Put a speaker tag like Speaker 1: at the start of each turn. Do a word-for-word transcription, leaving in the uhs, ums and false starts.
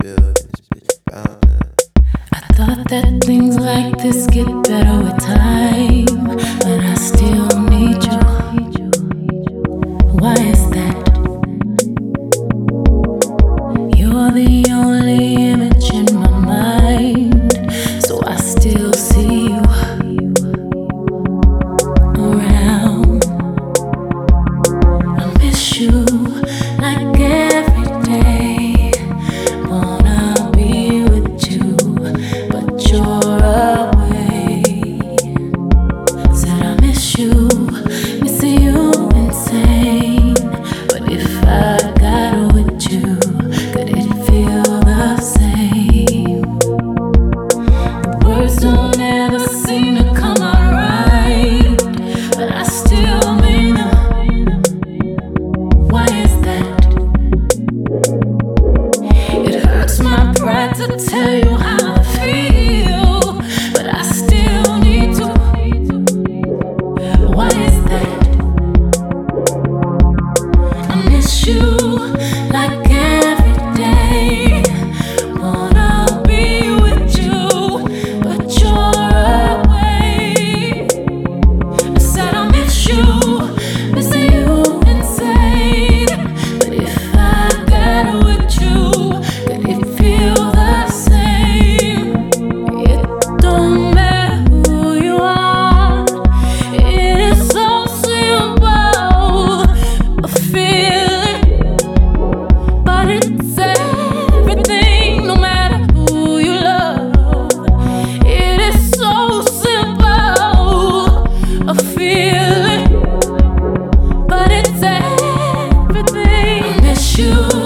Speaker 1: building this bitch bound.
Speaker 2: I thought that things like this get better with time, but I still need you. Why is that? You're the only image in my mind, so I still see you around. I miss you like every day. Wanna be with you, but you're away. Said I miss you, missing you insane. But if I got with you, could it feel the same? The words don't ever seem to come out right, but I still mean them. Why is that? It hurts my pride to tell you how I feel, but I still need to. Why is that? I miss you like every day. Wanna be with you, but you're away. I said I miss you, missing you insane. But if I got with you, could it feel the same? It don't matter who you are. It is so simple, a feeling, but it's everything. No matter who you love, it is so simple, a feeling, but it's everything. I miss you.